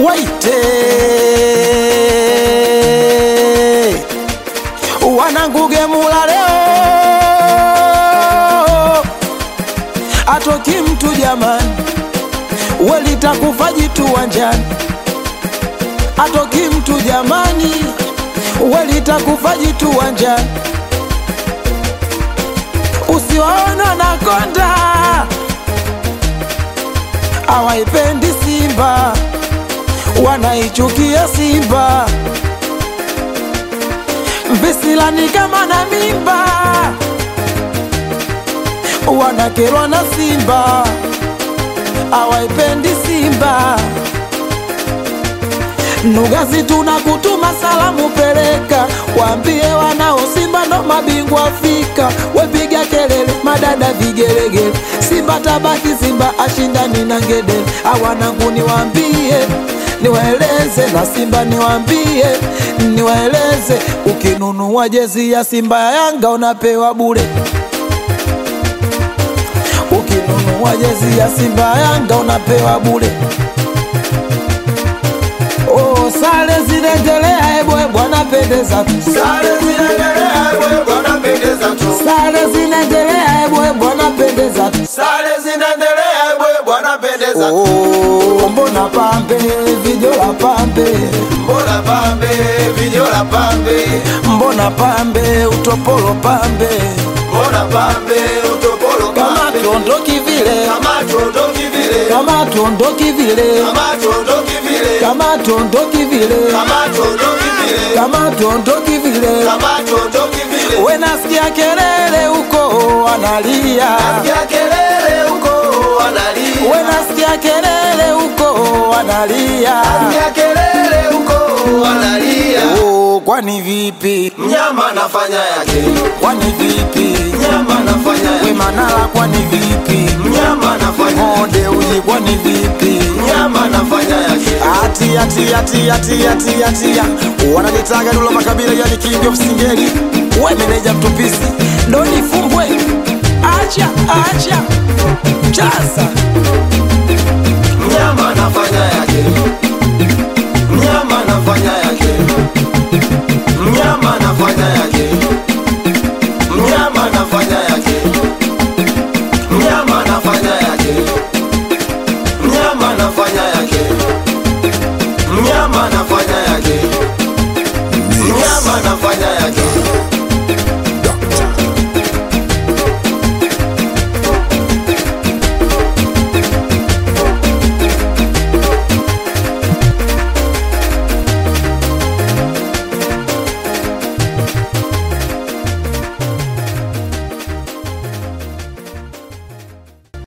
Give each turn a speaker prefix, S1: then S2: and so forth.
S1: waite wananguge mula leo, atoki mtu jamani, welitakufa jitu wanjani, atoki mtu jamani, welitakufa jitu wanjani. Usiwaona na konda hawaipendi Simba, wanaichukia Simba. Visilani kama na mimba, wanakerwa na Simba, hawaipendi Simba. Nugazi tunakutuma salamu peleka, waambie wanao Simba ndo mabingwa Afrika. Wepiga kelele madada vigelegele, Simba tabaki, Simba ashindani na ngedele. Awanangu niwaambie, niwaeleze na Simba niwaambie, niwaeleze, ukinunua jezi ya Simba ya Yanga unapewa bure. Ukinunua jezi ya Simba ya Yanga unapewa bure. Oh, sare zinaendelea, bwana pendeza tu.
S2: Sare zinaendelea, bwana pendeza tu.
S1: Sare zinaendelea, bwana pendeza tu.
S2: Sare zinaendelea, bwana pendeza tu.
S1: Oh, mbona pambe, vijola pambe.
S2: Mbona pambe, vijola pambe.
S1: Mbona pambe, utopolo pambe.
S2: Mbona pambe, utopolo pambe.
S1: Kama tuondoki vile,
S2: kama tuondoki vile.
S1: kama tuondoki vile,
S2: kama tuondoki vile.
S1: kama tuondoki vile,
S2: kama tuondoki vile.
S1: kama tuondoki vile,
S2: kama tuondoki vile.
S1: we nasikia kelele huko wanalia,
S2: nasikia kelele huko wanalia.
S1: we nasikia kelele huko wanalia,
S2: nasikia kelele huko wanalia.
S1: oh, kwani vipi?
S2: Mnyama nafanya yake.
S1: Kwani vipi?
S2: Mnyama nafanya yake.
S1: We Manara kwani vipi?
S2: Mnyama nafanya yake.
S1: Mode uji kwani vipi?
S2: Mnyama nafanya yake.
S1: Atia wananitaga Dula Makabila, yani king of singeli. We meneja mtupisi Doni Fumbwe, acha chaza.
S2: Mnyama nafanya yake. Mnyama nafanya yake. Mnyama nafanya yake. Mnyama nafanya yake. Mnyama nafanya yake. Mnyama nafanya yake. Mnyama nafanya